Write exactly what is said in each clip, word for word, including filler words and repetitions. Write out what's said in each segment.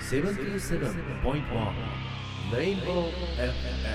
セブンティーセブンポイントワン レインボー エフエム。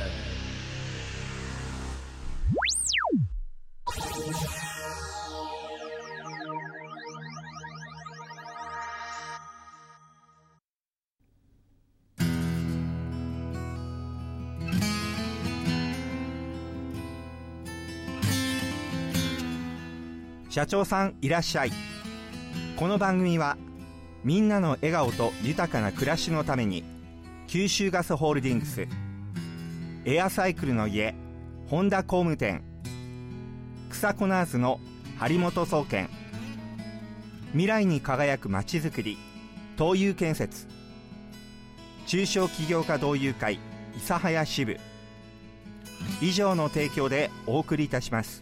社長さんいらっしゃい。この番組はみんなの笑顔と豊かな暮らしのために九州ガスホールディングス、エアサイクルの家本田工務店、草コナーズの張本総研、未来に輝くまちづくり東友建設、中小企業家同友会諫早支部以上の提供でお送りいたします。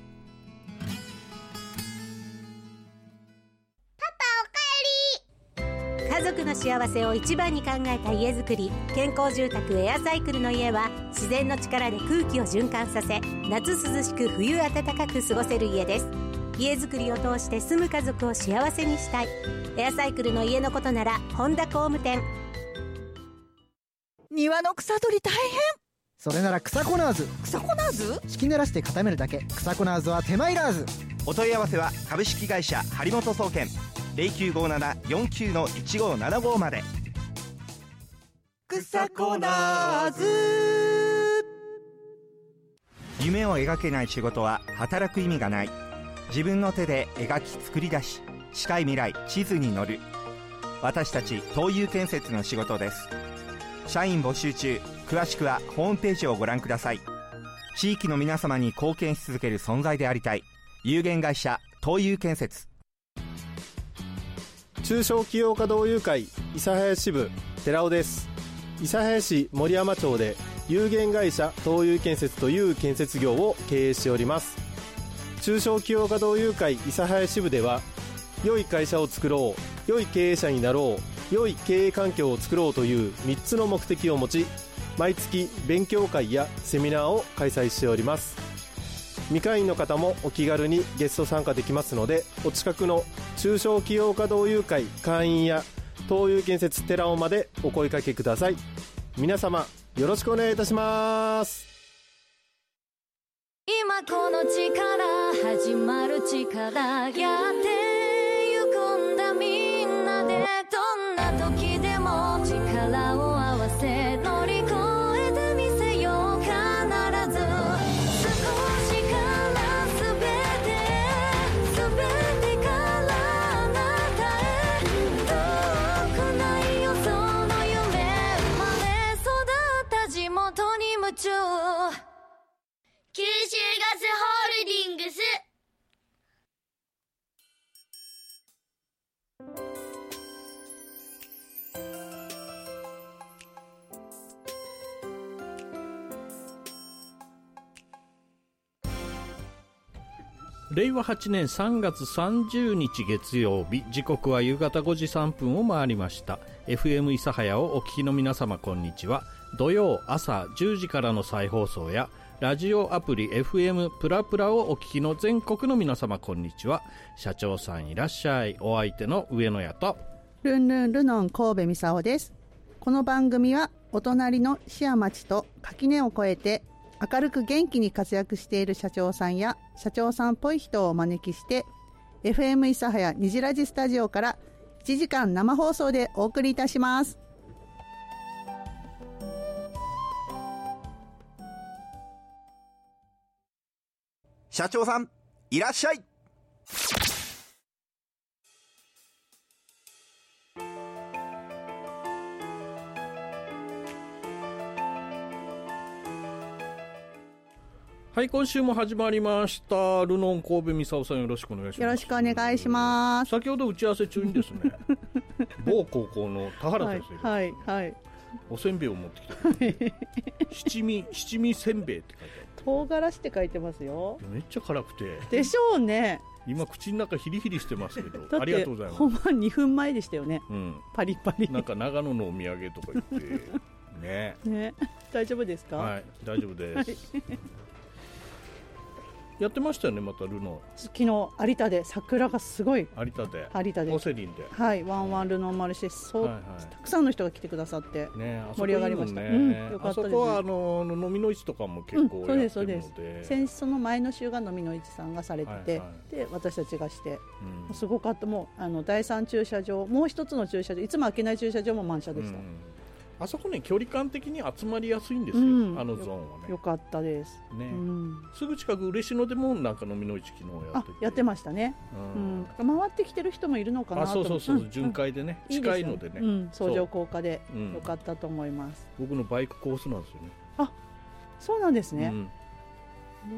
家族の幸せを一番に考えた家づくり、健康住宅エアサイクルの家は自然の力で空気を循環させ、夏涼しく冬暖かく過ごせる家です。家づくりを通して住む家族を幸せにしたい。エアサイクルの家のことなら本田工務店。 庭の草取り大変。 それなら草コナーズ。 草コナーズ？ 敷き濡らして固めるだけ。草コナーズは手間いらず。 お問い合わせは株式会社張本総研 ゼロきゅうごなな よんきゅう いちごななご まで。 草コナーズ。 夢を描けない仕事は働く意味がない。自分の手で描き作り出し、近い未来地図に乗る。私たち東友建設の仕事です。社員募集中。詳しくはホームページをご覧ください。地域の皆様に貢献し続ける存在でありたい。有限会社東友建設。 中小企業家同友会諫早支部寺尾です。諫早市森山町で有限会社東友建設という建設業を経営しております。中小企業家同友会諫早支部では、良い会社を作ろう、良い経営者になろう、良い経営環境を作ろうというみっつの目的を持ち、毎月勉強会やセミナーを開催しております。未会員の方もお気軽にゲスト参加できますので、お近くの中小企業家同友会会員や東友建設寺尾までお声掛けください。皆様よろしくお願いいたします。 今この力始まる力、やってゆくんだみんなで。どんな時でも力を合わせ乗り越えてみせよう。必ず少しから全て全てからあなたへ。遠くないよその夢、生まれ育った地元に夢中。九州ガスホールディングス。 れいわはちねんさんがつさんじゅうにち月曜日、時刻は夕方ごじさんぷんを回りました。 エフエム 諫早をお聞きの皆様こんにちは。土曜朝じゅうじからの再放送やラジオアプリ エフエム プラプラをお聞きの全国の皆様こんにちは。社長さんいらっしゃい。お相手の上野屋とルンルンルノン神戸美沙です。この番組はお隣の市や町と垣根を越えて明るく元気に活躍している社長さんや社長さんっぽい人をお招きして エフエム 諫早にじラジスタジオからいちじかん生放送でお送りいたします。 社長さんいらっしゃい。 はい、今週も始まりました。ルノン神戸美沙さんよろしくお願いします。 よろしくお願いします。 先ほど打ち合わせ中にですね某高校の田原先生が、 はいはいはい、 おせんべいを持ってきて七味七味せんべいって書いてある。 唐辛子って書いてますよ。 めっちゃ辛くてでしょうね。 今口の中ヒリヒリしてますけどだってありがとうございます。 本番にふんまえでしたよね、うん、パリパリ。 なんか長野のお土産とか言ってねね、大丈夫ですか？ はい、大丈夫です、はいやってましたよね、またルノ昨日有田で桜がすごい、 ー有田で有田でオセリンで、 はいワンワンルノーマルシェ、そう、 はいはい、 たくさんの人が来てくださって、 ね、 盛り上がりました。 あそこいいもんね、 うん、よかったですね。 あそこはあの飲みの市とかも結構やってるので、 うん、そうですそうです。先その前の週が飲みの市さんがされてて、 はいはい、 で私たちがして、 うん、 すごかった。もうあのだいさん駐車場、もう一つの駐車場、いつも開けない駐車場も満車でした。うん、 あそこね、距離感的に集まりやすいんですよ、うん、あのゾーンはね。 よかったです、 ね、 うん、 すぐ近く嬉野でもなんか飲みの市昨日やってて、 あ、やってましたね、うんうん、回ってきてる人もいるのかなと。 あ、そうそうそう、うん、巡回でね、うん、近いのでね、 いいで、うん、相乗効果でよかったと思います、 うん、僕のバイクコースなんですよね。 あ、そうなんですね、 うん、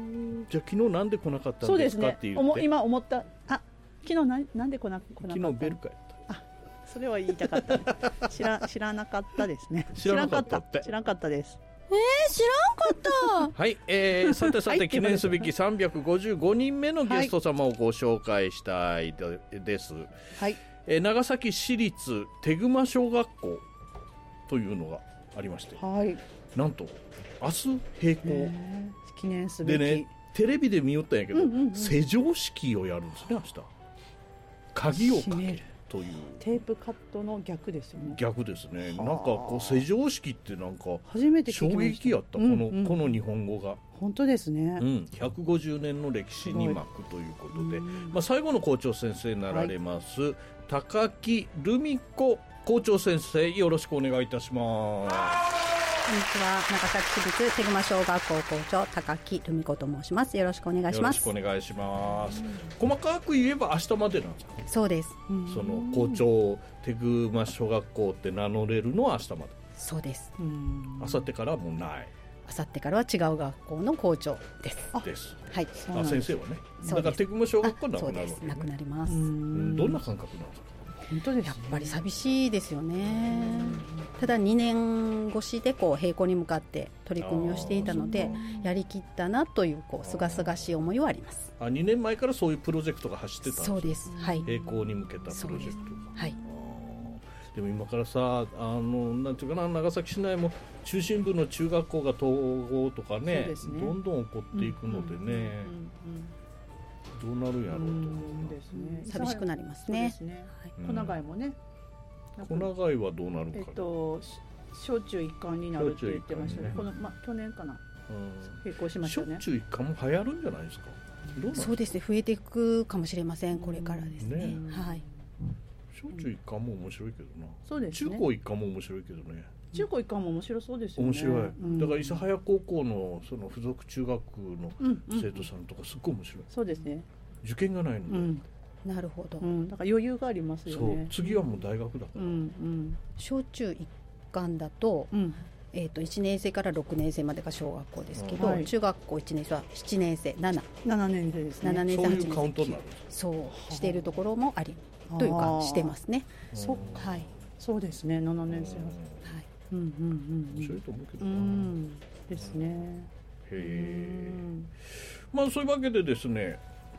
じゃあ昨日なんで来なかったんですかって言って。 そうですね、今思った。あ、昨日ななんで来なかった。 昨日ベルカやった。 それは言いたかった、ね、知ら知らなかったですね。 知らなかったって知らなかったです。 えー、知らんかったはい、えー、さてさて記念すべきさんびゃくごじゅうごにんめのゲスト様をご紹介したいです、 はい、 えー、長崎市立手熊小学校というのがありまして、 はい、 なんと明日閉校、 記念すべきでね、テレビで見よったんやけど、 うんうんうん、 施錠式をやるんですね、明日。鍵をかけるという。 テープカットの逆ですよね。 逆ですね。なんかこう施錠式ってなんか初めて聞きました。 衝撃やった、この、うんうん、この日本語が。 本当ですね、 うん、ひゃくごじゅうねんの歴史に幕ということで、まあ、最後の校長先生になられます、はい、高木留美子校長先生、よろしくお願いいたします。 こんにちは、長崎市立手熊小学校校長高木留美子と申します。よろしくお願いします。 よろしくお願いします。細かく言えば明日までなんですか。 そうです。 その校長手熊小学校って名乗れるのは明日まで。 そうです。 明後日からはもうない。 明後日からは違う学校の校長です。 です。 はい。 あ、先生はね。だから手熊小学校はなくなるわけ、ね。 なくなります。 どんな感覚なんですか。 本当です、ね、 やっぱり寂しいですよね。ただにねん越しでこう閉校に向かって取り組みをしていたので、やりきったなというこう清々しい思いはあります。 あ、にねんまえからそういうプロジェクトが走ってたんですか。 そうです、はい、 閉校に向けたプロジェクト。 はい。 でも今からさ、あのなんていうかな、長崎市内も中心部の中学校が統合とか ね, ねどんどん起こっていくのでね、どうなるやろうと思うですね。 寂しくなりますね。 小長井もね。 小長井はどうなるかな。 えっと小中一貫になるって言ってましたね。このま去年かな。並行しましたね。 小中一貫も流行るんじゃないですか。 どうそうですね。増えていくかもしれません。これからですね。ね、はい。 小中一貫も面白いけどな。 そうですね。 中高一貫も面白いけどね。 中高一貫も面白そうですよね。 面白い。だから諫早高校のその付属中学の生徒さんとかすっごい面白い。 そうですね。 受験がないので。 なるほど。 だから余裕がありますよね。 そう。次はもう大学だから。 小中一貫だと。えー、といちねん生からろくねん生までが小学校ですけど、はい、中学校いちねん生はしちねん生、なな、 ななねん生ですね。 ななねん生、 そういうカウントになる。 そうしているところもありというかしてますね。 そっか、はい、そうですね。ななねん生は、はい、うんうんうん、 面白いと思うけどな、 うん、ですね。 へえ。まあそういうわけでですね、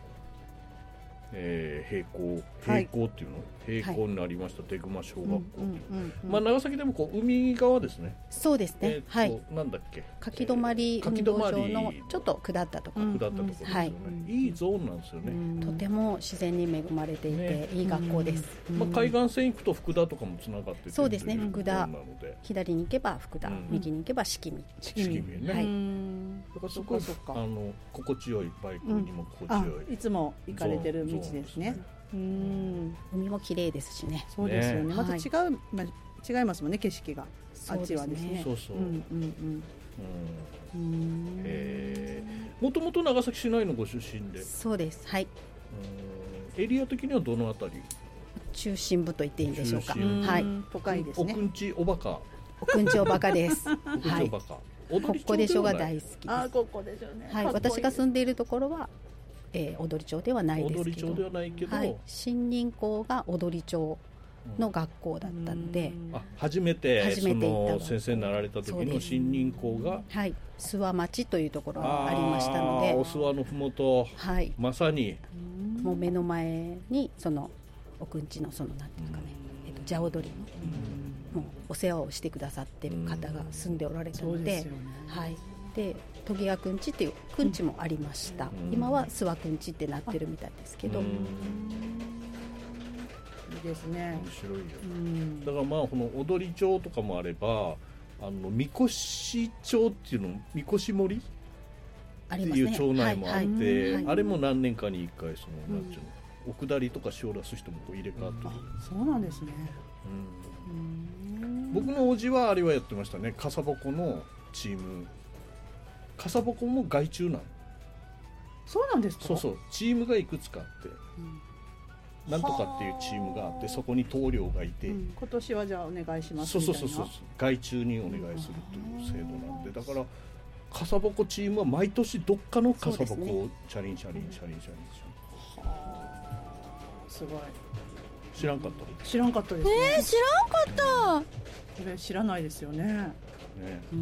えー、閉校閉校っていうの、はい、閉校になりました、はい、手熊小学校、まあ長崎でもこう海側ですね。 そうですね、 えー、 はい。 なんだっけ、 かき止まり運動場のちょっと下ったところ、 下ったところですよね、はい、いいゾーンなんですよね。 とても自然に恵まれていて、ね、いい学校です。 まあ、海岸線行くと福田とかもつながってて、 そうですね、福田、左に行けば福田、うん、右に行けば敷見、 敷見ね、はい、だからそこあの心地よい、バイクにも心地よい、 うん、いつも行かれてる道ですね。うん、 海も綺麗ですしね。 そうですよね。また違う、まあ、違いますもんね、景色が。あっちはですね。 そうそう。うんうんうん。へえ。もともと長崎市内のご出身で。 そうです。はい。 エリア的にはどのあたり？ 中心部と言っていいんでしょうか。はい。 都会ですね。 おくんちおバカ。 おくんちおバカです。 はい。ここでしょが大好きです。 あ、ここでしょね。 はい。私が住んでいるところは。えー、踊町ではないですけど、 踊町ではないけど、 はい、新任校が踊町の学校だったので、 うん、あ初めて初めて行ったその先生になられた時の新任校が、 はい、諏訪町というところがありましたので、 お諏訪のふもと、はい、まさにもう目の前にそのおくんちのそのなんていうかね、えっと蛇踊りの、もうお世話をしてくださっている方が住んでおられたので、はい。 でトゲヤくんちっていうくんちもありました、うん、今は諏訪くんちってなってるみたいですけど、うん、 いいですね。 面白いよ、うん、だからまあこの踊町とかもあればあの三越町っていうの三越森っていう町内もあって、ねはいはい、あれも何年かにいっかいその、うん、なんていうのお下りとか塩出す人もこう入れ替わってる、 うん、そうなんですね、 うんうん、僕のおじはあれはやってましたね。笠鉾のチーム笠鉾も外注なの。 そうなんですか。 そうそうチームがいくつかあって、うん、なんとかっていうチームがあってそこに棟梁がいて、うん、 今年はじゃあお願いしますそうそうそうそう外注にお願いするという制度なんで、だから笠鉾チームは毎年どっかの笠鉾をチャリンチャリンチャリンチャリンチャリンすごい。 知らんかった知らんかったですね。 えー、知らんかった。 これ知らないですよね。ね、うん、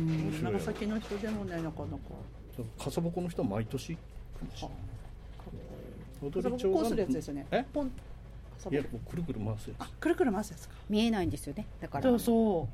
長崎の人でもねなかなか。 笠鉾の人は毎年。はあ、踊り町がこうするやつですよね。 え？ポン。いやもうくるくる回すやつ。 あ、くるくる回すやつか。 見えないんですよね。だから。 そうそう。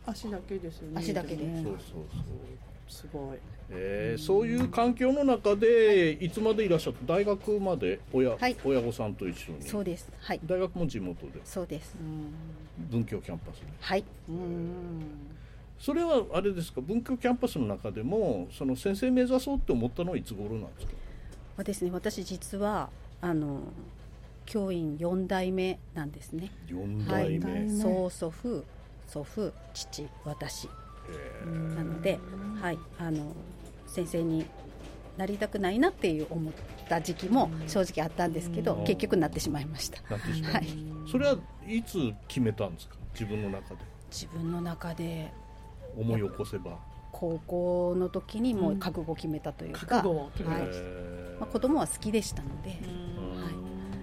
足だけですよね。 足だけで。 そうそうそう。 すごい、 えー、そういう環境の中でいつまでいらっしゃった大学まで 親,、はい、親御さんと一緒に。 そうです、はい、 大学も地元で。 そうです。 文教キャンパスで。 はい。 うん、 それはあれですか、文教キャンパスの中でもその先生目指そうって思ったのはいつ頃なんですか。 はですね、私実はあの教員よん代目なんですね。 よん代目、 はい、曽祖父祖父父私なので、はい、あの先生になりたくないなっていう思った時期も正直あったんですけど、結局なってしまいました。 なってしまいました、はい、それはいつ決めたんですか、自分の中で。 自分の中で思い起こせば高校の時にもう覚悟を決めたというか、 覚悟を決めました、 はい、まあ、子供は好きでしたので、はい、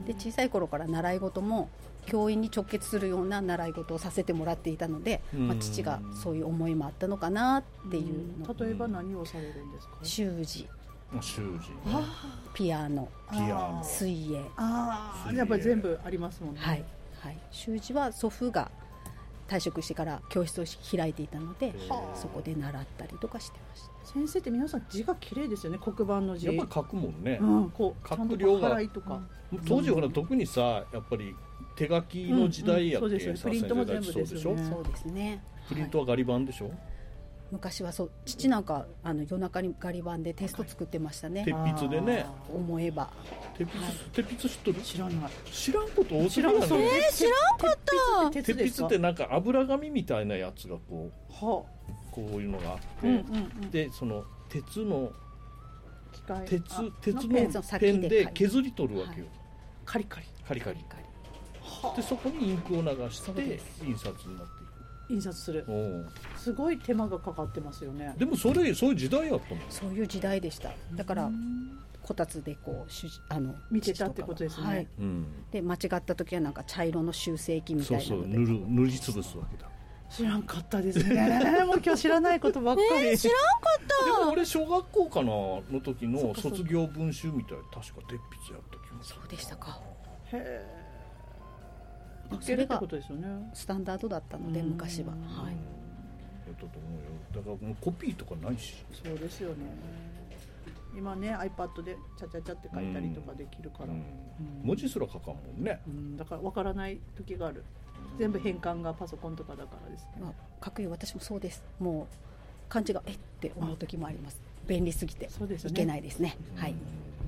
で小さい頃から習い事も教員に直結するような習い事をさせてもらっていたので、まあ、父がそういう思いもあったのかなっていうの。 例えば何をされるんですか。 習字、 習字、 ピアノ、 ピアノ、 水泳、 ああ、やっぱり全部ありますもんね。 はい、はい、習字は祖父が退職してから教室を開いていたので、そこで習ったりとかしてました。 先生って皆さん字が綺麗ですよね、黒板の字。 やっぱり書くもんね、 うん、こう書く量がとか、 当時ほら特にさやっぱり手書きの時代やって、うんうん、そうですよ、 プリントも全部ですよね。 そうですね。 プリントはガリ版でしょ、はい、 昔はそう、父なんかあの夜中にガリ版でテスト作ってましたね。 鉄筆でね。 思えば。 鉄筆、はい、鉄筆知ってる？ 知らない。 知らんこと多すぎるね。 えー、知らんかった。 鉄筆ってなんか油紙みたいなやつがこう、 はあ、 こういうのがあって、 うんうんうん、 でその鉄の機械鉄鉄のペンで削り取るわけよ。はい、 カリカリカリカリ。でそこにインクを流して印刷になっていく。 印刷する。すごい手間がかかってますよね。 でもそれそういう時代やったの。 そういう時代でした。だからこたつでこうあの見てたってことですね。はい、 うん、で間違った時はなんか茶色の修正器みたいなので、 そうそう塗る塗りつぶすわけだ。 知らんかったですね。もう今日知らないことばっかり。 えー、知らんかった。 でも俺小学校かなの時の卒業文集みたい確か鉄筆やった気がする。 そうでしたか。 へえ。それがスタンダードだったので昔は、はい、 やったと思うよ。だからもうコピーとかないし。 そうですよね。今ね iPad でチャチャチャって書いたりとかできるから、うんうん、 文字すら書かんもんね、 うん、だから分からない時がある。全部変換がパソコンとかだからですね、 まあ、書くよ。私もそうです。もう漢字がえって思う時もあります。便利すぎていけないですね。はい。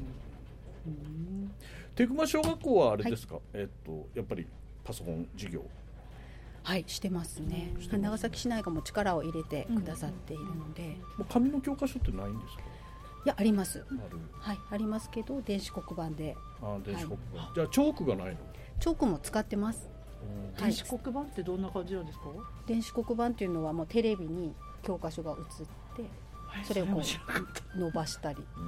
手熊小学校はあれですか、はい、えっとやっぱりパソコン授業はいしてますね。ます長崎市内がもう力を入れてくださっているので、うん、もう紙の教科書ってないんですか。 いやあります。 ある、 はい、ありますけど電子黒板で。 あ電子黒板、はい、じゃあチョークがないの。 チョークも使ってます。 電子黒板ってどんな感じなんですか。 電子黒板っていうのはもうテレビに教科書が映ってそれをこう伸ばしたり、うん、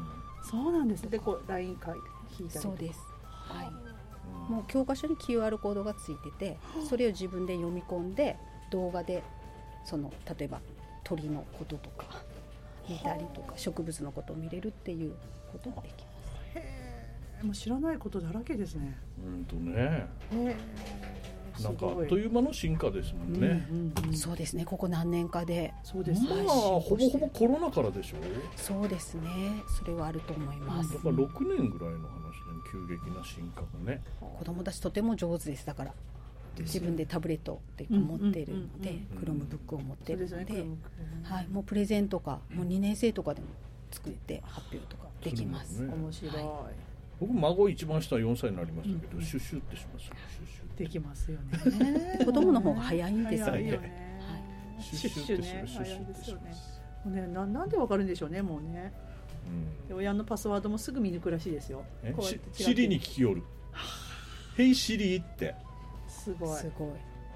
そうなんですね。でこうライン書いて引いたり。 そうです、はい、うん、もう教科書に キューアール コードがついててそれを自分で読み込んで動画でその例えば鳥のこととか見たりとか植物のことを見れるっていうこともできます。 へえ、もう知らないことだらけですね。 うんとね。へなんかあっという間の進化ですもんね、 うんうんうん、そうですね、ここ何年かで。 そうですね、まあほぼほぼコロナからでしょう。 そうですね、それはあると思います。 だからろくねんぐらいの話で急激な進化がね。 子供たちとても上手です。だから自分でタブレットで持っているので、クロムブックを持っているので、はい、もうプレゼンとかもうにねん生とかでも作って発表とかできます。 ね、面白い、はい、 僕孫一番下よんさいになりましたけど、うんうん、シュッシュってしますよ。シュッシュできますよね。 子供の方が早いんですよね。 早いよね、はい、シュッシュね、早いですよね。もうね、な, なんでわかるんでしょうね、もうね、うん、親のパスワードもすぐ見抜くらしいですよ。 こうやってシリに聞きよる。ヘイシリってすごいすごい。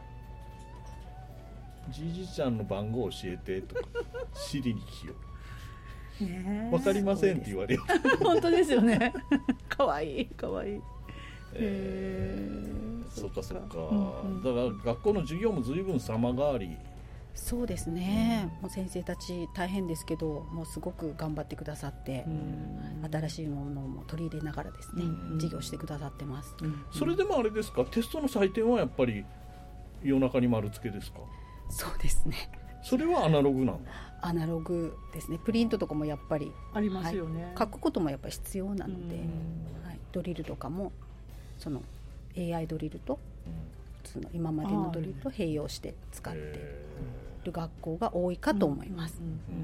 じいじちゃんの番号教えてとかシリに聞きよる。 ね、 わかりませんって言われる。 本当ですよね。かわいいかわいい。 えー、そうかそうか、うんうん、だから学校の授業も随分様変わり。 そうですね、うん、もう先生たち大変ですけど、もうすごく頑張ってくださって、うん、新しいものも取り入れながらですね、うん、授業してくださってます、うん、 それでもあれですか、テストの採点はやっぱり夜中に丸付けですか？ そうですね。 それはアナログなんだ。 アナログですね。プリントとかもやっぱりありますよね、 はい、書くこともやっぱり必要なので、はい、ドリルとかもその エーアイ ドリルと普通の今までのドリルと併用して使っている学校が多いかと思います。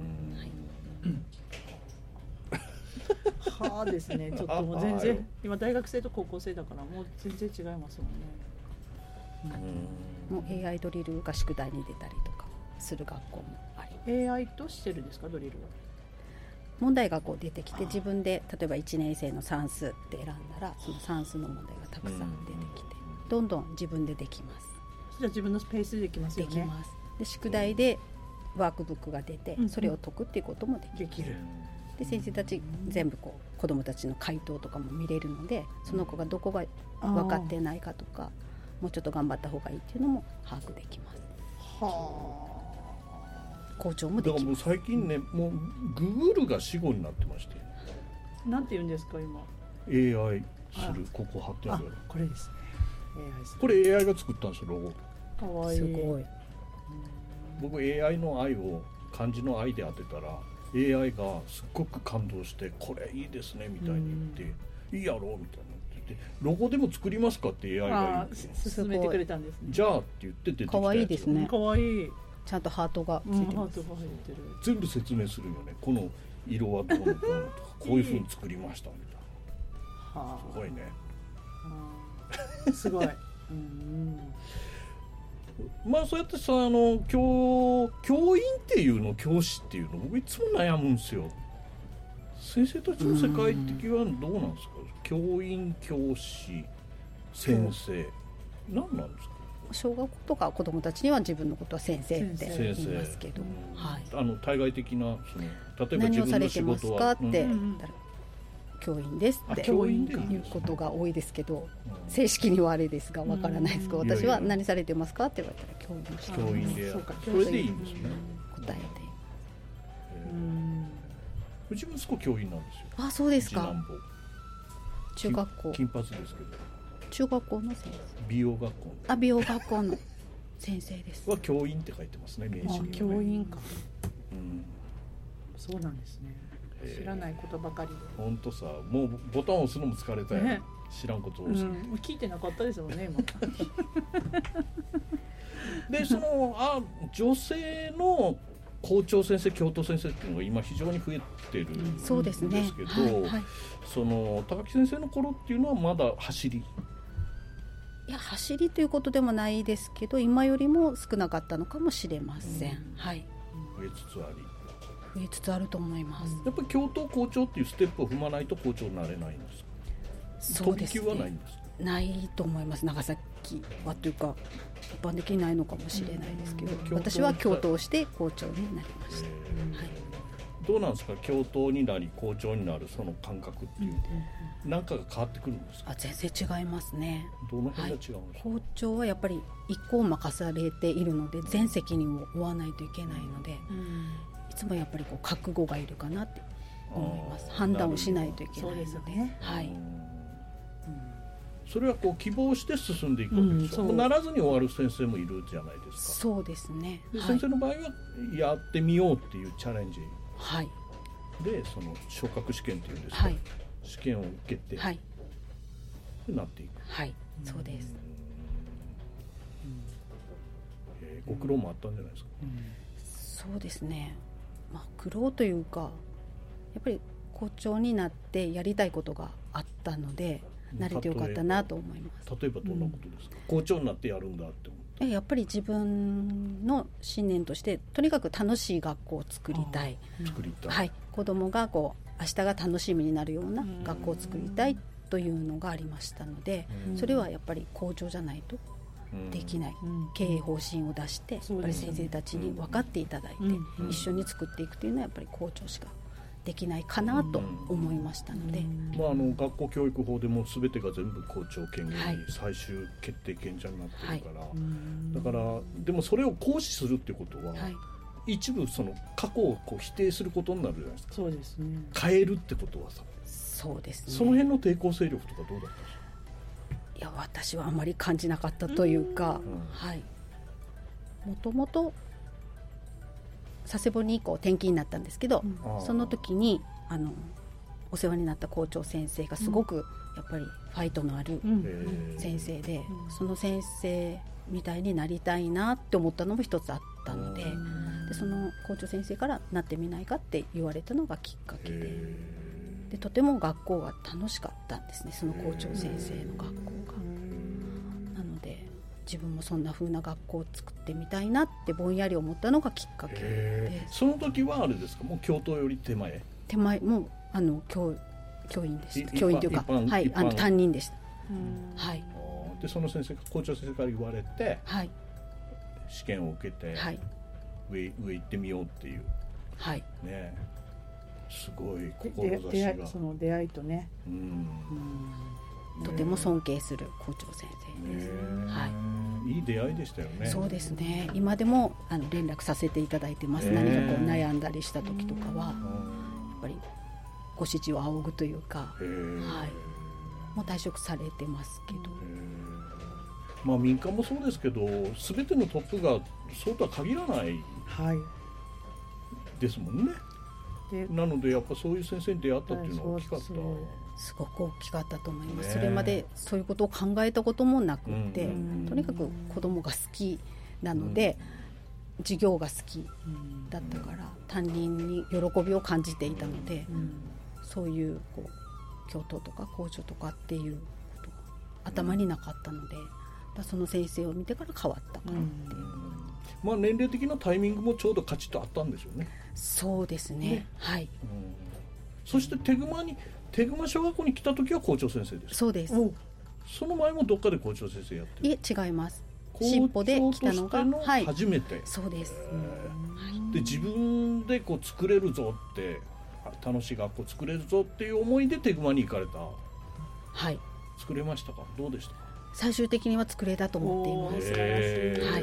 はあですね。ちょっともう全然今大学生と高校生だからもう全然違いますもんね。 うん、もう エーアイ ドリルが宿題に出たりとかする学校もあり。 エーアイ としてるんですか、ドリルは？ 問題がこう出てきて、自分で例えばいちねん生の算数って選んだら、その算数の問題がたくさん出てきて、どんどん自分でできます。 じゃあ自分のペースでできますよね。 できます。で宿題でワークブックが出て、それを解くっていうこともできる。で先生たち全部こう子どもたちの回答とかも見れるので、その子がどこが分かってないかとか、もうちょっと頑張った方がいいっていうのも把握できます。はあ。校長もできます。 だからもう最近ね、もうググルが死語になってまして。 なんて言うんですか今？ エーアイ する、ここ貼ってある。 あ、これですね。エーアイ する。 これ エーアイ が作ったんですよ、ロゴ。 かわいい。 すごい。 僕 エーアイ の愛を漢字の愛で当てたら エーアイ がすっごく感動して、これいいですねみたいに言って、いいやろうみたいなって言って、ロゴでも作りますかって エーアイ が言って、 勧めてくれたんですね。 じゃあって言って出てきたやつ。 かわいいですね。 かわいい。 ちゃんとハートがついてます、うん、ハートが入ってる。 全部説明するよね。この色はどうのこうのとか、こういう風に作りましたみたいな。はあ、すごいね。 はあ、すごい。うん、 まあそうやってさ、あの 教, 教員っていうの、教師っていうの、僕いつも悩むんですよ。先生たちの世界的はどうなんですか？教員、教師、先生、何なんですか？ 小学校とか子どもたちには自分のことは先生って言いますけど、はい、 あの対外的なその、例えば何をされてますかって言ったら、教員ですっていうことが多いですけど、正式にはあれですがわからないですけど、私は何されてますかって言われたら教員です。 教員で、それでいいんですね。 答えて。 うち息子教員なんですよ。 あ、そうですか。中学校。 金髪ですけど。 中学校の先生。 美容学校。 あ、美容学校の先生です。 は教員って書いてますね、名刺に。 あ、教員か。うん。そうなんですね。知らないことばかりで。 本当さ、もうボタンを押すのも疲れたよ。ね、知らんことを押す、うん。 聞いてなかったですもんね、今。 で、そのあ女性の校長先生、教頭先生っていうのが今非常に増えてるんですけど、そうですね、はいはい、その高木先生の頃っていうのはまだ走り。 いや、走りということでもないですけど、今よりも少なかったのかもしれません、うん、はい、 増えつつあり増えつつあると思います。 やっぱり教頭校長っていうステップを踏まないと校長になれないんですか？そうですね、飛び級はないんですか？ ないと思います。長崎はというか一般的にないのかもしれないですけど、うん、私は教頭して校長になりました、はい、 どうなんですか？教頭になり校長になるその感覚っていう、うん、なんかが変わってくるんですか？ あ、全然違いますね。 どの辺が違うんですか？はい、 校長はやっぱり一個を任されているので、全責任を負わないといけないので、うん、いつもやっぱりこう覚悟がいるかなって思います。判断をしないといけないので、はい、うん、 それはこう希望して進んでいくわけでしょ、うん、ならずに終わる先生もいるじゃないですか。 そうですね。 で、はい、先生の場合はやってみようっていうチャレンジ、 はい、 でその昇格試験っていうんですか、はい、試験を受けて、はい、でなっていく。 はい、そうです。 えー、ご苦労もあったんじゃないですか。 うん、そうですね、まあ、苦労というかやっぱり校長になってやりたいことがあったので慣れてよかったなと思います。 例えばどんなことですか、うん、校長になってやるんだって思って。 やっぱり自分の信念としてとにかく楽しい学校を作りたい、 作りたい、 はい、子どもがこう明日が楽しみになるような学校を作りたいというのがありましたので、それはやっぱり校長じゃないとできない、経営方針を出してやっぱり先生たちに分かっていただいて一緒に作っていくというのはやっぱり校長しかできないかなと思いましたので、 まあ、あの学校教育法でも全てが全部校長権限に最終決定権者になってるから、はい、だからでもそれを行使するってことは、はい、一部その過去をこう否定することになるじゃないですか。 そうですね。 変えるってことはさ、 そうですね、 その辺の抵抗勢力とかどうだったんですか。 いや私はあまり感じなかったというか、うん、はい、もともと佐世保にこう転勤になったんですけど、うん、その時にあのお世話になった校長先生がすごくやっぱりファイトのある先生で、うん、その先生みたいになりたいなって思ったのも一つあったので、でその校長先生からなってみないかって言われたのがきっかけで、でとても学校が楽しかったんですね、その校長先生の学校が。なので自分もそんな風な学校を作ってみたいなってぼんやり思ったのがきっかけで。 その時はあれですか、もう教頭より手前手前もうあの 教, 教員でした。教員というか、はい、あの担任でした。はい、 でその先生校長先生から言われて、はい、試験を受けて、はい、上, 上行ってみようっていう、はいね、すごい志が、 その出会いとね、うんうん、とても尊敬する校長先生です。はい、 いい出会いでしたよね。 そうですね。今でもあの連絡させていただいてます。何かこう悩んだりした時とかはやっぱりご指示を仰ぐというか、はい、もう退職されてますけど、 まあ、民間もそうですけど全てのトップがそうとは限らないですもんね。なのでやっぱそういう先生に出会ったっていうのは大きかった。 すごく大きかったと思います、ね、それまでそういうことを考えたこともなくて、うん、とにかく子供が好きなので、うん、授業が好きだったから、うん、担任に喜びを感じていたので、うん、そういうこう教頭とか校長とかっていうことが頭になかったので、だその先生を見てから変わったかなっていう、うん、 まあ、年齢的なタイミングもちょうどカチッとあったんでしょうね。 そうですね、ね、はい、うん、 そして手熊に手熊小学校に来た時は校長先生です。 そうです。 その前もどっかで校長先生やってる。 いえ違います。進歩で来たのが初めて、はい、 そうです。 で自分でこう作れるぞって楽しい学校作れるぞっていう思いで手熊に行かれた。はい。作れましたか。どうでしたか。 最終的には作れたと思っています。はい。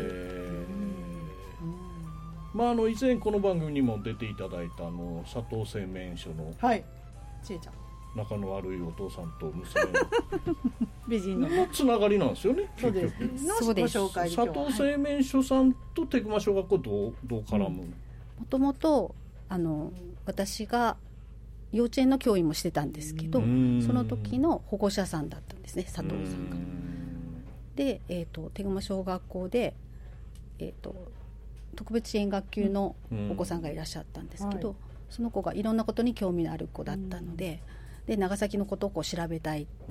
まあ、あの以前この番組にも出ていただいたあの佐藤製麺所の、 はい、ちえちゃん仲の悪いお父さんと娘の美人のつながりなんですよね。 そうです。 そうです。 佐藤製麺所さんと手熊小学校どうどう絡む。もともとあの私が幼稚園の教員もしてたんですけど、その時の保護者さんだったんですね、佐藤さんが。で、えーと、手熊小学校で、えーと特別支援学級のお子さんがいらっしゃったんですけど、うんはい、その子がいろんなことに興味のある子だったので、うん、で長崎のことをこう調べたい、うん、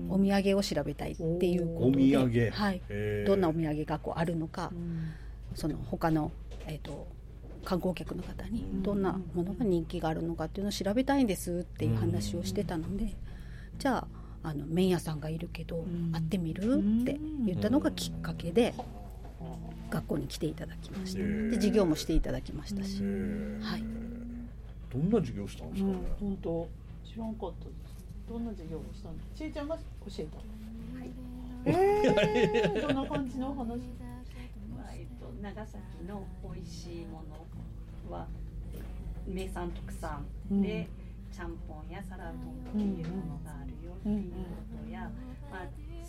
お土産を調べたいっていうことで、 お土産、 はい、どんなお土産がこうあるのか、うん、その他の、えーと、観光客の方にどんなものが人気があるのかっていうのを調べたいんですっていう話をしてたので、うん、じゃあ、あの麺屋さんがいるけど、うん、会ってみるって言ったのがきっかけで、学校に来ていただきました。で授業もしていただきましたし、はい、 どんな授業したんですかね。 うん、本当知らんかったです。どんな授業をしたの。ちえちゃんが教えた。はい、えー、どんな感じの話。まあえっと、長崎の美味しいものは名産特産で、うん、ちゃんぽんやサラトンというものがあるよっていうことや、うん、まあ、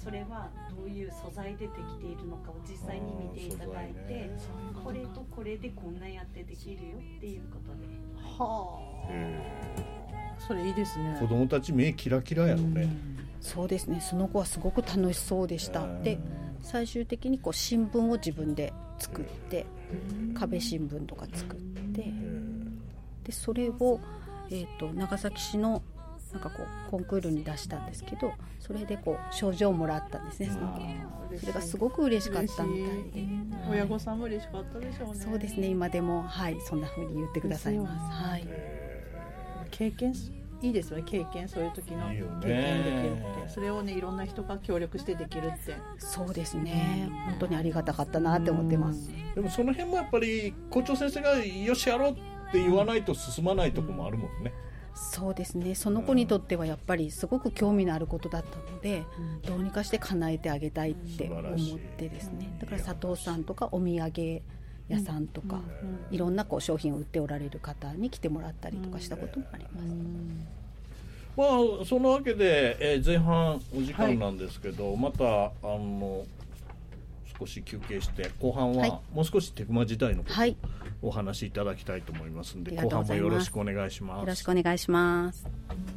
それはどういう素材でできているのかを実際に見ていただいて、ね、これとこれでこんなやってできるよっていうことで。 はあ、それいいですね。 子供たち目キラキラやろね、うん、 そうですね。その子はすごく楽しそうでした。で最終的にこう新聞を自分で作って壁新聞とか作ってでそれを、えーと、長崎市のなんかこうコンクールに出したんですけどそれでこう賞状をもらったんですね。そのそれがすごく嬉しかったみたいで、 親御さんも嬉しかったでしょうね。 そうですね。今でも、はい、そんな風に言ってくださいます。はい、 経験いいですよね。経験そういう時の経験できるってそれをねいろんな人が協力してできるってそうですね。本当にありがたかったなって思ってます。 でもその辺もやっぱり校長先生がよしやろうって言わないと進まないところもあるもんね。 そうですね。その子にとってはやっぱりすごく興味のあることだったので、うん、どうにかして叶えてあげたいって思ってですね。だから佐藤さんとかお土産屋さんとか、うん、いろんなこう商品を売っておられる方に来てもらったりとかしたこともあります。うんまあ、そのわけで、えー、前半お時間なんですけど、はい、またあの少し休憩して後半はもう少しテクマ時代のことをお話しいただきたいと思いますので、はい、後半もよろしくお願いします。 よろしくお願いします。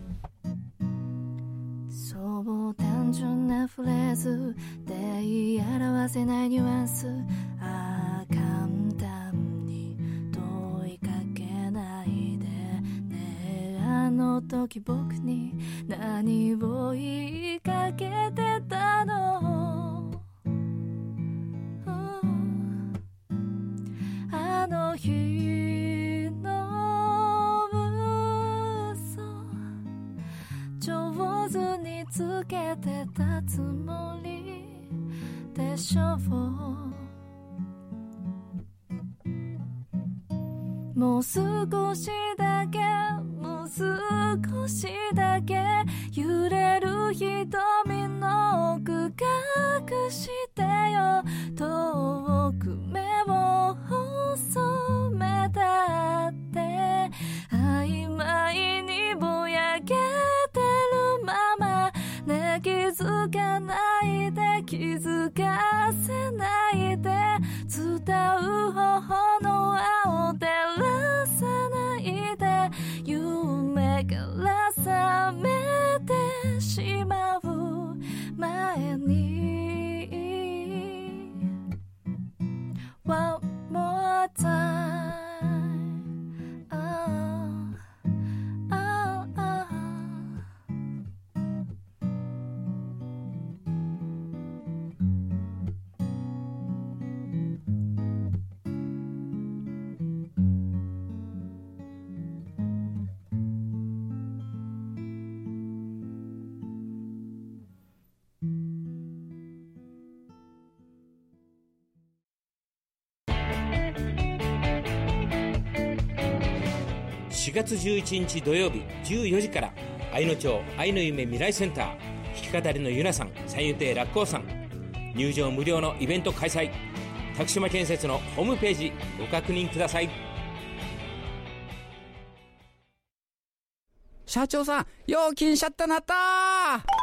そう単純なフレーズで言い表せないニュアンスああ簡単に問いかけないでね。あの時僕に何を言いかけてたの、うん、あの日の嘘上手につけてたつもりでしょう。もう少しだけもう少しだけ揺れる瞳の奥隠してよ。遠く目を細めたって曖昧にぼやけてるままね。気づかないで気づかせないで伝う頬の青照らさないで夢から覚めてしまう前に One more time、oh, oh, oh. しがつじゅういちにち土曜日じゅうよじから愛の町愛の夢未来センター弾き語りのゆなさん三遊亭楽光さん入場無料のイベント開催。徳島建設のホームページご確認ください。 社長さん料金シャッターなったー。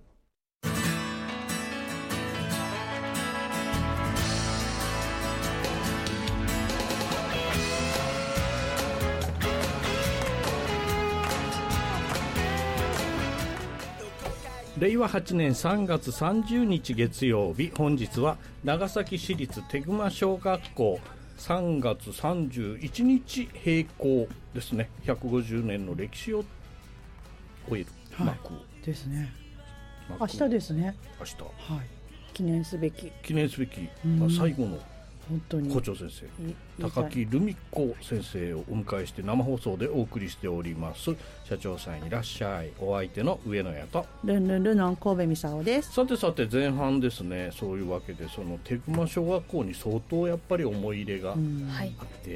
れいわはちねんさんがつさんじゅうにち月曜日、本日は長崎市立手熊小学校さんがつさんじゅういちにち閉校ですね。ひゃくごじゅうねんの歴史を終える幕を、はい、 ですね。明日ですね。 明日、 はい、記念すべき記念すべき、うん、最後の本当に校長先生高木留美子先生をお迎えして生放送でお送りしております。社長さんいらっしゃい。お相手の上野屋とルンルンルノン神戸美沙です。 さてさて前半ですね。そういうわけでその手熊小学校に相当やっぱり思い入れがあって、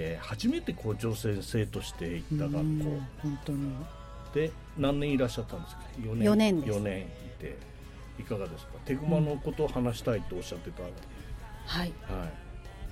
うん、初めて校長先生として行った学校、うん、 本当にで何年いらっしゃったんですか。よねん、 よねんです。 よねんいていかがですか。手熊のことを話したいとおっしゃってた、うん、 はい、 はい、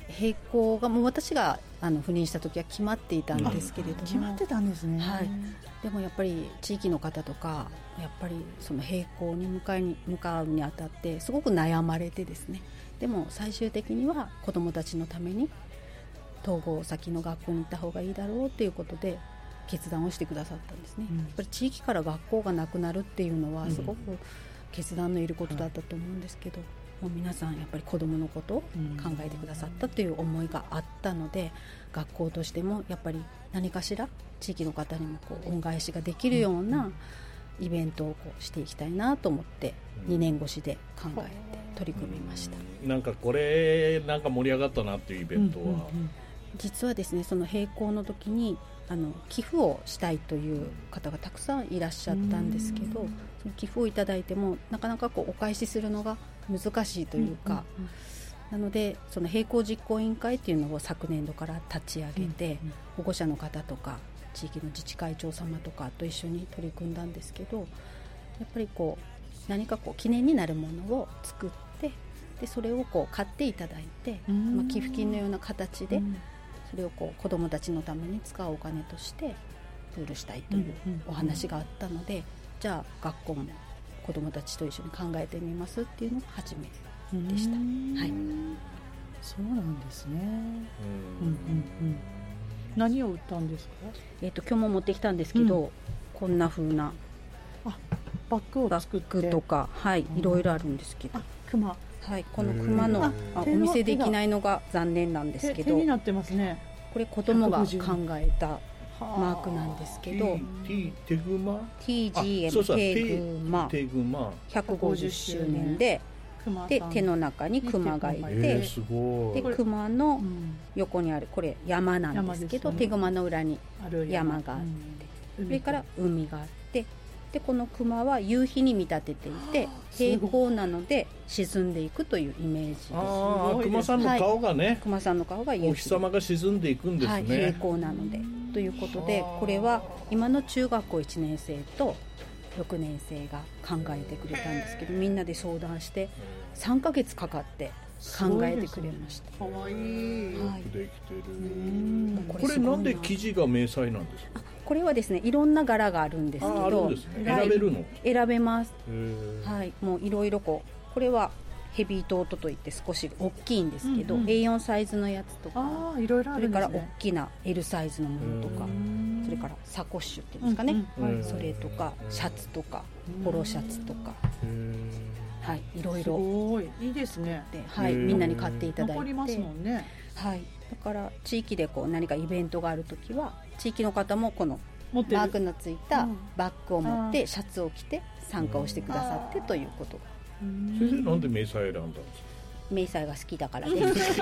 並行がもう私があの赴任した時は決まっていたんですけれども、 決まってたんですね、 はい、でもやっぱり地域の方とかやっぱりその並行に向かいに向かうにあたってすごく悩まれてですね、でも最終的には子どもたちのために統合先の学校に行った方がいいだろうということで決断をしてくださったんですね、うん、やっぱり地域から学校がなくなるっていうのはすごく決断のいることだったと思うんですけど、もう皆さんやっぱり子どものことを考えてくださったという思いがあったので、学校としてもやっぱり何かしら地域の方にもこう恩返しができるようなイベントをこうしていきたいなと思ってにねん越しで考えて取り組みました。 なんかこれなんか盛り上がったなっていうイベントは、うんうんうん、 実はですね、その並行の時にあの寄付をしたいという方がたくさんいらっしゃったんですけど、その寄付をいただいてもなかなかこうお返しするのが難しいというか、うんうんうん、なのでその並行実行委員会っていうのを昨年度から立ち上げて、うんうん、保護者の方とか地域の自治会長様とかと一緒に取り組んだんですけど、やっぱりこう何かこう記念になるものを作って、でそれをこう買っていただいて、まあ、寄付金のような形でそれをこう子どもたちのために使うお金としてプールしたいというお話があったので、じゃあ学校も子どもたちと一緒に考えてみますっていうのが初めでした。はい、 そうなんですね。うんうんうん、何を売ったんですか？ えーと、今日も持ってきたんですけど、うん、こんな風なあバッグを作ってバッグとか、はい、いろいろあるんですけど、 クマ、 はい、このクマのあお見せできないのが残念なんですけど、 手になってますね。 これ子供が考えたマークなんですけど、 T テグマティージーエム テグマひゃくごじゅっしゅうねんで、で手の中にクマがいて、 えー、すごい。 でクマの横にあるこれ山なんですけど、テグマの裏に山があって、それから海があって、でこのクマは夕日に見立てていて平行なので沈んでいくというイメージです。 ああ、クマさんの顔がね、はい、 クマさんの顔が夕日、 お日様が沈んでいくんですね、はい、 平行なのでということで、これは今の中学校いちねん生とろくねん生が考えてくれたんですけど、みんなで相談してさんかげつかかって考えてくれました。 かわいい、 はい、よくできてる。これ、これなんで生地が迷彩なんですか？ これはですね、いろんな柄があるんですけど、 ああるんですね、選べるの？ 選べます。はい、もういろいろこう、これはヘビートートといって少し大きいんですけど、うんうん、エーよん サイズのやつとか、 あいろいろあるんですね。 それから大きな エル サイズのものとか、それからサコッシュっていうんですかね、うんうん、それとかシャツとかポロシャツとか、はい、いろいろ。 すごいいいですね。 で、はい、みんなに買っていただいて、 残りますもんね。 はい、だから地域でこう何かイベントがあるときは地域の方もこのマークのついたバッグを持ってシャツを着て参加をしてくださってということが。 先生、なんで迷彩選んだんですか？ 迷彩が好きだからです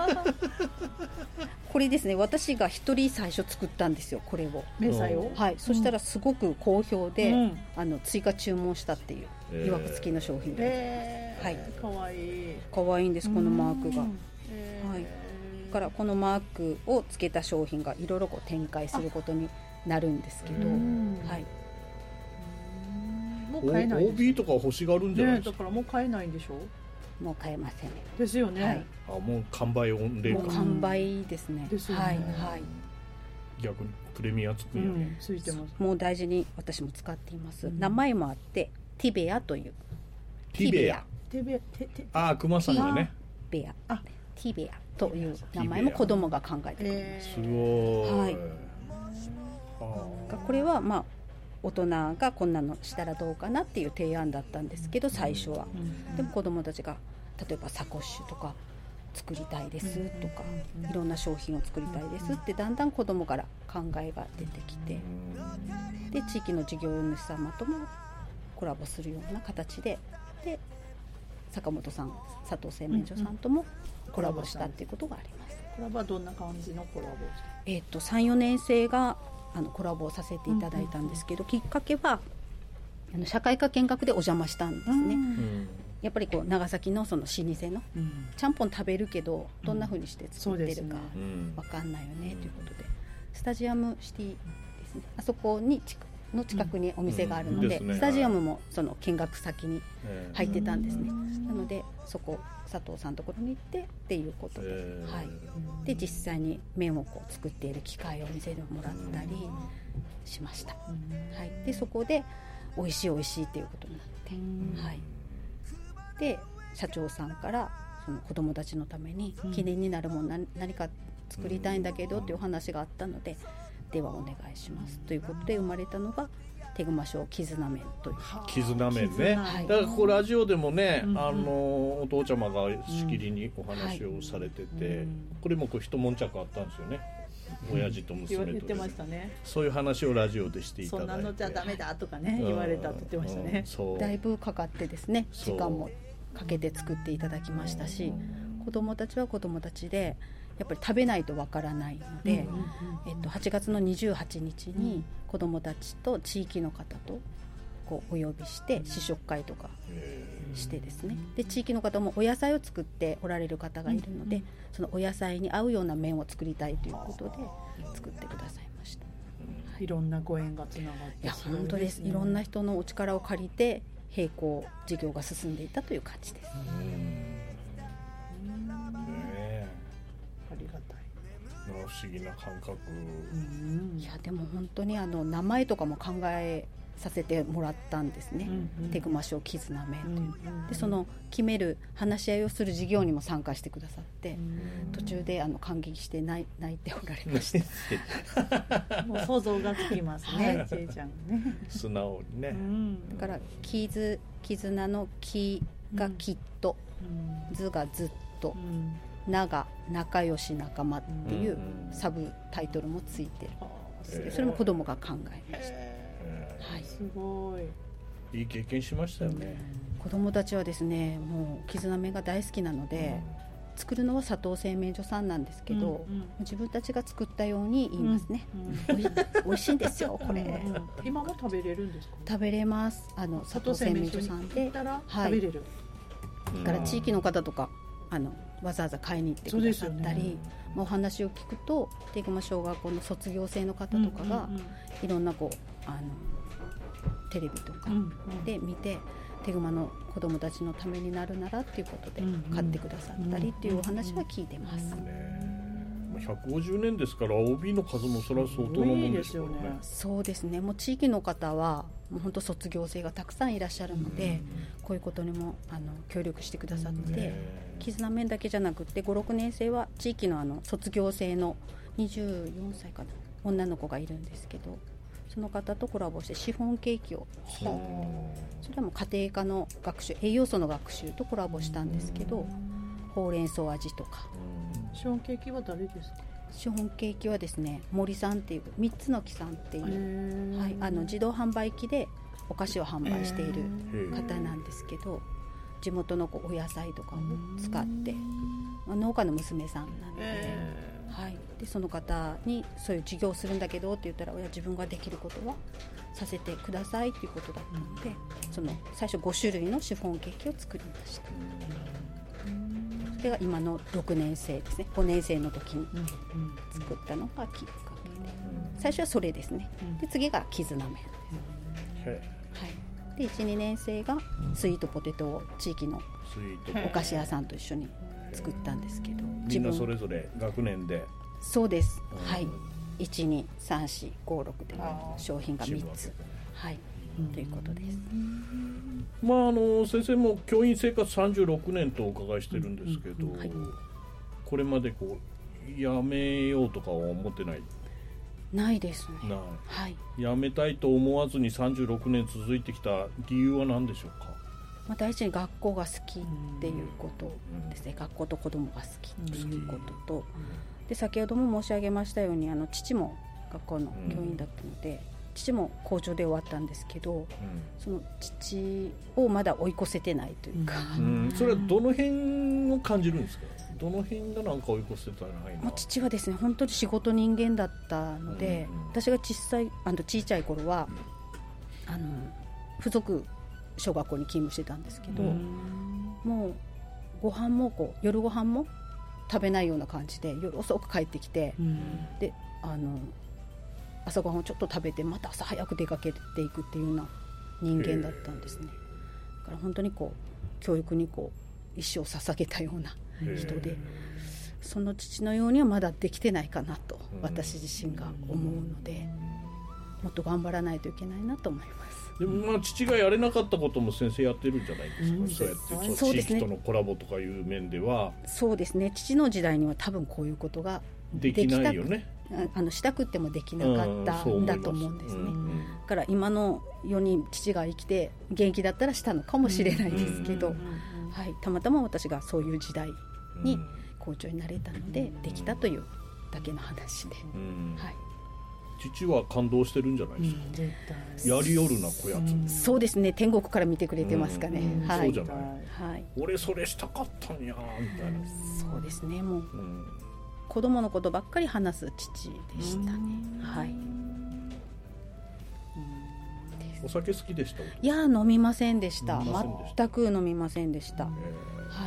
これですね、私が一人最初作ったんですよ、これを。 迷彩を、 はい、そしたらすごく好評で、うん、あの追加注文したっていういわくつきの商品で、 えー、はい、かわいいかわいいんです、このマークが、えー、はい、だからこのマークをつけた商品がいろいろこう展開することになるんですけど、はい、 もう買えないです。 オービー とか欲しがるんじゃないですか、 ね、だからもう買えないんでしょ？ もう買えませんですよね、はい、 あ、もう完売御礼か。 もう完売ですね。 ですよね、 はいはい、 逆にプレミアつくんやね、うん、 ついてます。 もう大事に私も使っています、うん、名前もあってティベアという。 ティベア、 ティベア、テテあ、クマさんがね、 ティベア、ティベアという名前も子供が考えてくれました。 すごい、 はい、あ、これはまあ大人がこんなのしたらどうかなっていう提案だったんですけど、最初は、うん、でも子どもたちが例えばサコッシュとか作りたいですとか、うん、いろんな商品を作りたいですってだんだん子どもから考えが出てきて、で地域の事業主様ともコラボするような形で、で坂本さん、佐藤製麺所さんともコラボしたっていうことがあります。 コラボはどんな感じのコラボ？ えーと、さん、よねん生があのコラボをさせていただいたんですけど、うんうんうん、きっかけはあの社会科見学でお邪魔したんですね、うん、やっぱりこう長崎のその老舗の、うん、ちゃんぽん食べるけどどんな風にして作ってるか分かんないよね、うん、ということでスタジアムシティですね、あそこにの近くにお店があるので、 うんうん、 スタジアムもその見学先に入ってたんですね、なのでそこ佐藤さんのところに行ってっていうことで、はい、で実際に麺をこう作っている機械を見せてもらったりしました、はい、でそこで美味しい美味しいっていうことになって、はい、で社長さんからその子どもたちのために記念になるもの何か作りたいんだけどっていうお話があったので、ではお願いしますということで生まれたのが手熊賞絆麺という絆麺ね、はい、だからここラジオでもね、うんうん、あのお父ちゃまがしきりにお話をされてて、うんはい、これもこう一悶着あったんですよね、うん、親父と娘と言ってましたね、 そういう話をラジオでしていただいて、 そんなのじゃダメだとかね、うん、言われたって言ってましたね、 うん、だいぶかかってですね、時間もかけて作っていただきましたし、子どもたちは子どもたちでやっぱり食べないとわからないので、うんうんうんえっと、はちがつのにじゅうはちにちに子どもたちと地域の方とこうお呼びして試食会とかしてですね、で地域の方もお野菜を作っておられる方がいるので、うんうん、そのお野菜に合うような麺を作りたいということで作ってくださいました、 うん、いろんなご縁がつながって、 いや本当です、いろんな人のお力を借りて並行事業が進んでいたという感じです、うん不思議な感覚、 うん、いやでも本当にあの名前とかも考えさせてもらったんですね、うんうん、手熊賞絆麺という、うんうん、でその決める話し合いをする事業にも参加してくださって、うん、途中であの感激して泣い、泣いておられましたもう想像がつきますね、はい、ちえちゃんね素直にね、うん、だから絆の木がきっと、うん、図がずっと、うんなが仲良し仲間っていうサブタイトルもついてる、うん、それも子供が考えました、 えーはい、すごいいい経験しましたよね、 うん、子供たちはですねもう絆麺が大好きなので、うん、作るのは佐藤製麺所さんなんですけど、うんうん、自分たちが作ったように言いますね、うんうん、おいしいんですよこれ、うんうん、 今も食べれるんですか？ 食べれます、あの佐藤製麺所さんで食べれる、 はい、から地域の方とかあのわざわざ買いに行ってくださったり、ねまあ、お話を聞くと手熊小学校の卒業生の方とかが、うんうんうん、いろんなこうあのテレビとかで見て、うんうん、手熊の子どもたちのためになるならっていうことで買ってくださったりっていうお話は聞いてます、うんうんね、ひゃくごじゅうねんですから オービー の数もそれは相当のもんですよね。 そうですね、もう地域の方はもう本当卒業生がたくさんいらっしゃるので、うん、こういうことにもあの協力してくださって、うん、絆麺だけじゃなくてご、ろくねん生は地域のあの卒業生のにじゅうよんさいかな女の子がいるんですけど、その方とコラボしてシフォンケーキを作って、それはもう家庭科の学習、栄養素の学習とコラボしたんですけど、ほうれん草味とか。 シフォンケーキは誰ですか？ シフォンケーキはですね、森さんっていうみっつの木さんっていう、はい、あの自動販売機でお菓子を販売している方なんですけど、地元のこうお野菜とかを使って、まあ、農家の娘さんなので、はい、でその方にそういう授業をするんだけどって言ったら、親自分ができることはさせてくださいっていうことだったので、その最初ごしゅるいのシフォンケーキを作りました。それが今のろくねん生ですね。ごねん生の時に作ったのがきっかけで、最初はそれですね。で次が絆麺です、はい、でいち、にねん生がスイートポテトを地域のお菓子屋さんと一緒に作ったんですけど、 みんなそれぞれ学年で。 そうです、はい、いち、に、さん、よん、ご、ろくで商品がみっつ、はい、ということです。 まあ、あの先生も教員生活さんじゅうろくねんとお伺いしてるんですけど、うんうんはい、これまでこうやめようとかは思ってない？ ないですね。 ない、 はい、 やめたいと思わずにさんじゅうろくねん続いてきた理由は何でしょうか？ まあ、第一に学校が好きっていうことですね、うん、学校と子どもが好きっていうことと、うん、で先ほども申し上げましたように、あの父も学校の教員だったので、うん、父も校長で終わったんですけど、うん、その父をまだ追い越せてないというか、 うん、それはどの辺を感じるんですか？どの辺がなんか追い越せてないな。 もう父はですね、本当に仕事人間だったので、うんうん、私が小さいあの小さい頃は、うん、あの付属小学校に勤務してたんですけど、うん、もうご飯もこう夜ご飯も食べないような感じで夜遅く帰ってきて、うん、であの朝ごはんをちょっと食べてまた朝早く出かけていくっていうような人間だったんですね。だから本当にこう教育にこう一生捧げたような人で、その父のようにはまだできてないかなと私自身が思うので、もっと頑張らないといけないなと思います。 でもまあ父がやれなかったことも先生やってるんじゃないですか、うん、そうやってそう地域とのコラボとかいう面では。 そうですね、父の時代には多分こういうことができないよね。 あのしたくってもできなかったんだと思うんですね、うんうん、だから今の世に父が生きて元気だったらしたのかもしれないですけど、はい、たまたま私がそういう時代に校長になれたのでできたというだけの話で、うんはい、 父は感動してるんじゃないですか、うん、やりよるなこやつ、 うん、そうですね、天国から見てくれてますかね、うんはい、 そうじゃない、はい、俺それしたかったんやみたいな、 そうですね、もう、うん子供のことばっかり話す父でしたね。はい。 お酒好きでした？ いや飲みませんでした。全く飲みませんでした。はい。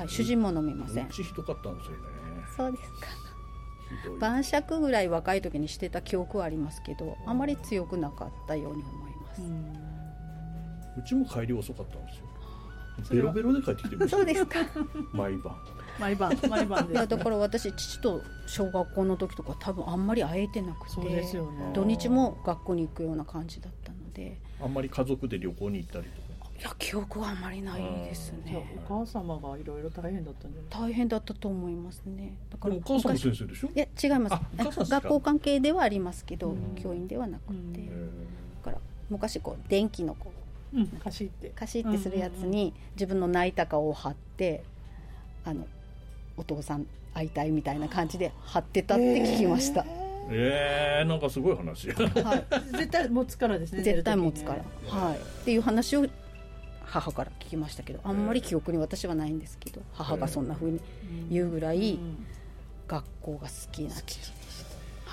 主人も飲みません。 うちひどかったんですよね。 そうですか。晩酌ぐらい若い時にしてた記憶はありますけど、あまり強くなかったように思います。 うちも帰り遅かったんですよ。ベロベロで帰ってきてました。 そうですか。 毎晩。 毎晩毎晩です、ね、 だから私父と小学校の時とか多分あんまり会えてなくて、 そうですよね、 土日も学校に行くような感じだったので、 あんまり家族で旅行に行ったりとか。 いや記憶はあんまりないですね。 お母様がいろいろ大変だったんじゃないですか？ 大変だったと思いますね。 だからお母さんも先生でしょ？ いや違います。学校関係ではありますけど、教員ではなくて、だから昔こう電気のこう、 うん、カシってカシってするやつに自分の泣いた顔を貼って、あのお父さん会いたいみたいな感じで貼ってたって聞きました。 えー、なんかすごい話、 はい、絶対持つからですね。 絶対持つから、はい、っていう話を母から聞きましたけど、あんまり記憶に私はないんですけど、母がそんな風に言うぐらい学校が好きな父でした。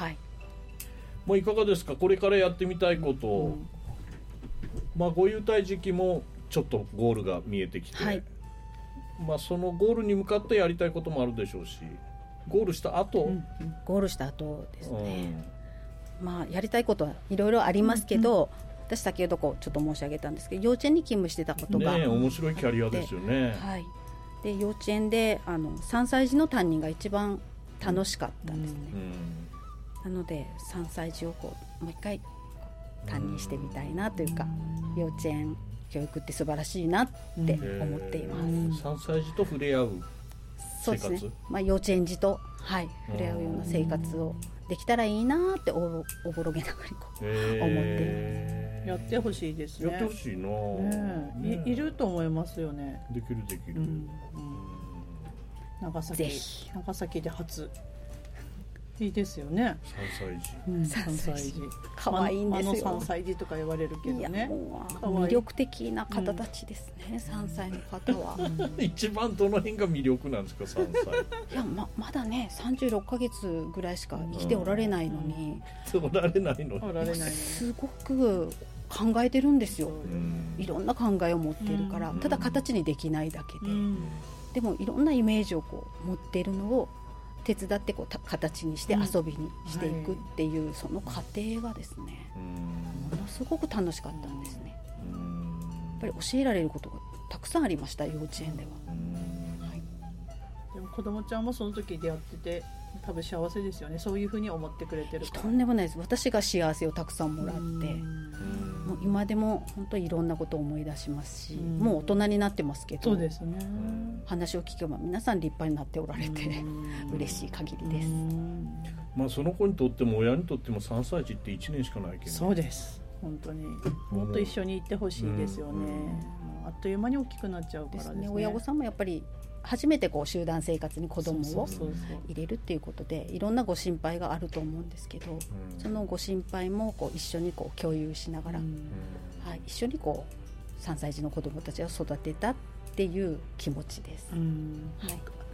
はい。 もういかがですか、これからやってみたいことを、うん、まあご優待時期もちょっとゴールが見えてきて、はい、まあ、そのゴールに向かってやりたいこともあるでしょうし、ゴールした後、うん、 ゴールした後ですね、うん、まあやりたいことはいろいろありますけど、うん、私先ほどこうちょっと申し上げたんですけど、幼稚園に勤務してたことが、 ね、面白いキャリアですよね。 はい、で幼稚園であのさんさい児の担任が一番楽しかったんですね、うん、なのでさんさい児をこうもう一回担任してみたいなというか、幼稚園教育って素晴らしいなって思っています。 さんさい児と触れ合う生活、そうですね、 まあ、幼稚園児と、はい、触れ合うような生活をできたらいいなって お, おぼろげながらこう思っています。 やってほしいですね。 やってほしいな、 ねね、い, いると思いますよね。 できるできる、うんうん、 長崎長崎で初いいですよね。 さんさい児、 うん、さんさい児可愛いんですよ。 あのさんさい児とか言われるけどね、 魅力的な方たちですね、うん、さんさいの方は、 うん、一番どの辺が魅力なんですか、さんさい。 いや ま, まだねさんじゅうろっかげつぐらいしか生きておられないのに、 うん、おられないのにすごく考えてるんですよ、うん、いろんな考えを持っているから、うん、ただ形にできないだけで、うん、でもいろんなイメージをこう持っているのを手伝ってこう形にして遊びにしていくっていう、うんはい、その過程がですね、ものすごく楽しかったんですね。やっぱり教えられることがたくさんありました、幼稚園では、はい、 でも子供ちゃんもその時出会ってて多分幸せですよね。そういうふうに思ってくれてるから。 とんでもないです。私が幸せをたくさんもらって、もう今でも本当にいろんなことを思い出しますし、もう大人になってますけど、 そうですね、 話を聞けば皆さん立派になっておられて嬉しい限りです。 まあ、その子にとっても親にとってもさんさい児っていちねんしかないけど、 そうです。本当にもっと一緒に行ってほしいですよね、うんうん、あっという間に大きくなっちゃうからですね。 ですね、親御さんもやっぱり初めてこう集団生活に子供を入れるっていうことでいろんなご心配があると思うんですけど、うん、そのご心配もこう一緒にこう共有しながら、うんはい、一緒にこうさんさい児の子供たちを育てたっていう気持ちです、うんはい、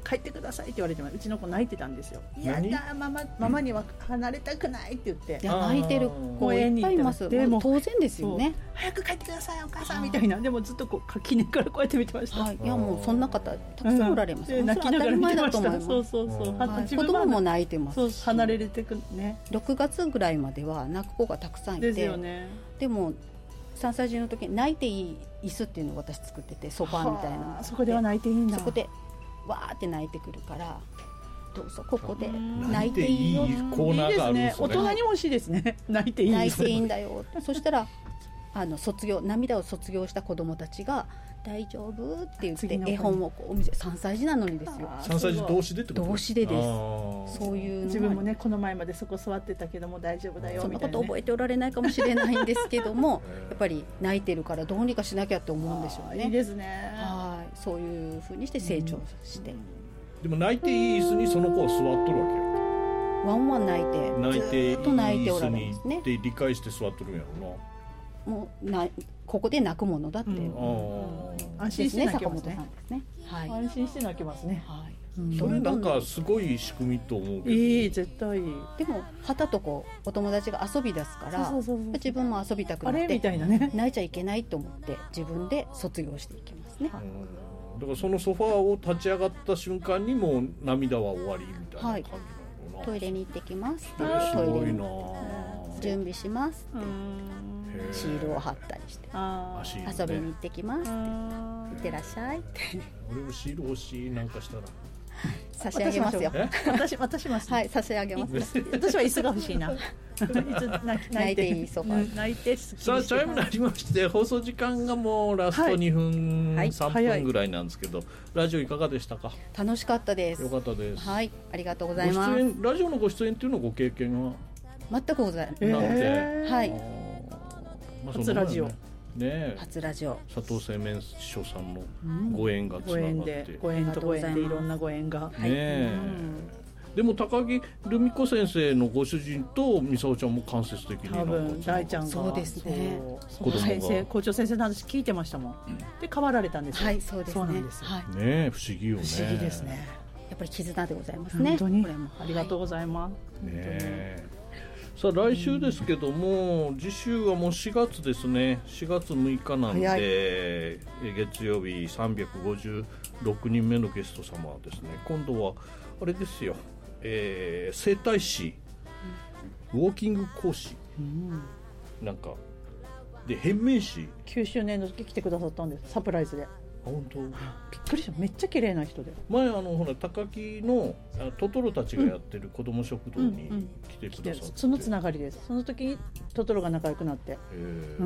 帰ってくださいって言われてもうちの子泣いてたんですよ。いやだママママには離れたくないって言って、 いや泣いてる子いっぱいいます。でも当然ですよね。 早く帰ってくださいお母さんみたいな。でもずっとこう垣根からこうやって見てました。 はい、いやもうそんな方たくさんおられます。 うん、泣きながら見てました。そうそうそう。 はい、子供も泣いてます。 そう離れてくね。 ろくがつぐらいまでは泣く子がたくさんいて。 ですよね。 でもさんさい児の時に泣いていい椅子っていうのを私作ってて、ソファーみたいな。 そこでは泣いていいんだ。 そこでわーって泣いてくるから、どうぞここで泣いていいよ。 コーナーがあるんですね。 大人にも欲しいですね。泣いていい。 泣いていいんだよ。そしたらあの卒業涙を卒業した子どもたちが大丈夫って言って絵本をこうお店さんさい児なのにですよ。 さんさい児同士でってこと？ 同士でです。そういうの自分もねこの前までそこ座ってたけども大丈夫だよみたいな、ね、 そんなこと覚えておられないかもしれないんですけどもやっぱり泣いてるからどうにかしなきゃって思うんでしょうね。 いいですね。 はい、そういう風にして成長して、うん、 でも泣いていい椅子にその子は座っとるわけよ。 ワンワン泣いて泣いてずっと泣いておられるんですね。 で理解して座っとるんやろな。 もうなここで泣くものだって、うん、 安心して泣けますね。 はい、 安心して泣けますね。 はい、 うん、それなんかすごい仕組みと思うけど。 いい絶対いい。 でも旗とこうお友達が遊び出すからそうそうそうそう自分も遊びたくなってあれみたいなね泣いちゃいけないと思って自分で卒業していきますね。 うん、だからそのソファーを立ち上がった瞬間にもう涙は終わりみたいな感じなのかな。はい、 トイレに行ってきますってすごいな。 準備しますってシールを貼ったりして遊びに行ってきますっていってらっしゃいって俺もシール欲しいなんかしたら差し上げますよ。 私渡します。 はい、差し上げます。 私は椅子が欲しいな。いつ泣いていいソファー。 泣いてさあチャイムになりまして放送時間がもうラストにふん、はい、さんぷんぐらいなんですけど、ラジオいかがでしたか？ 楽しかったです。 よかったです。 はい、ありがとうございます。 ご出演ラジオのご出演っていうのご経験は全くございません。 えー、 はい。 まあ、 初ラジオ。 ね、初ラジオ佐藤製麺師匠さんのご縁がつながって、うん、ご縁でご縁とご縁でいろんなご縁が、 ねえ、うん、でも高木留美子先生のご主人と美沙ちゃんも間接的に多分大ちゃんがそうですね子供先生校長先生の話聞いてましたもん、うん、で変わられたんですよ。 はいそうですね。そうなんですよ、 はい、ね不思議よね。 不思議ですね。 やっぱり絆でございますね。 本当にこれもありがとうございます、 はい、ねさあ来週ですけども、うん、次週はもうしがつですね。しがつむいかなんで月曜日さんびゃくごじゅうろくにんめのゲスト様はですね、今度はあれですよ、えー、整体師、うん、ウォーキング講師、うん、なんかで変面師きゅうしゅうねんの時来てくださったんです、サプライズで。 本当びっくりした。めっちゃ綺麗な人で、 前あのほら高木のトトロたちがやってる子ども食堂に来てくださって、うんうん、 そのつながりです。その時にトトロが仲良くなって、うん、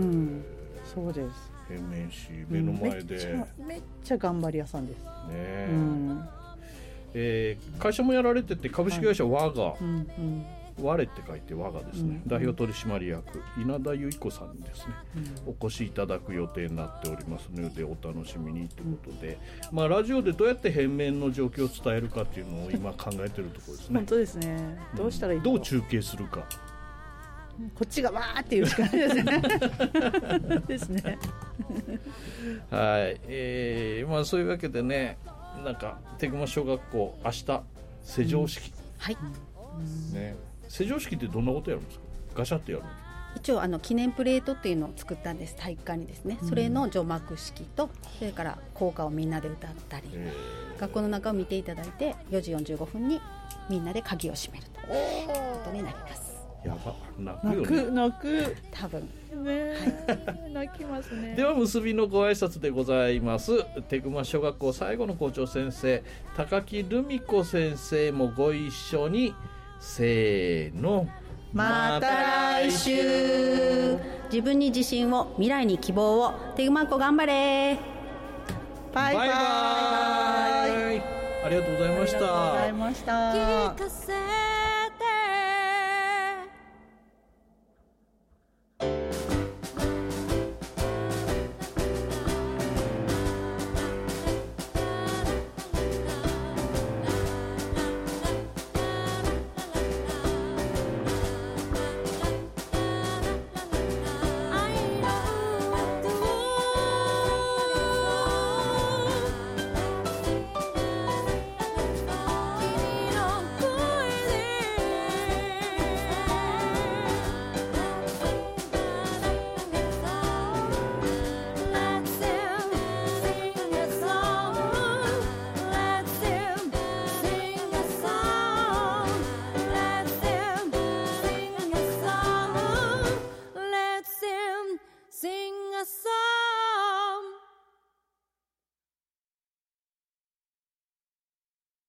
そうです。 変面師目の前で、 うん、めっちゃめっちゃ頑張り屋さんですね、うんえー、会社もやられてて株式会社我が、はいうんうん我って書いて我がですね、うん、代表取締役稲田由衣子さんにですね、うん、お越しいただく予定になっておりますのでお楽しみにということで、うんまあ、ラジオでどうやって変面の状況を伝えるかっていうのを今考えているところですね。 本当ですね。どうしたらいいか、 うん、どう中継するか、 こっちがわーっていうしかないですねですねはい、えーまあ、そういうわけでね、なんか手熊小学校明日施錠式、うん、 はい、 ね、施錠式ってどんなことやるんですか？ガシャってやるの？ 一応あの記念プレートっていうのを作ったんです、体育館にですね、うん、それの除幕式とそれから校歌をみんなで歌ったり、学校の中を見ていただいてよじよんじゅうごふんにみんなで鍵を閉めるということになります。 やば、泣くよね。 泣く泣く多分ね、はい、泣きますね。 では結びのご挨拶でございます。手熊小学校最後の校長先生高木留美子先生もご一緒にせーの、 また来週。自分に自信を、未来に希望を。手熊っ子頑張れ。 バイバイ。バイバイ。 ありがとうございました。 ありがとうございました。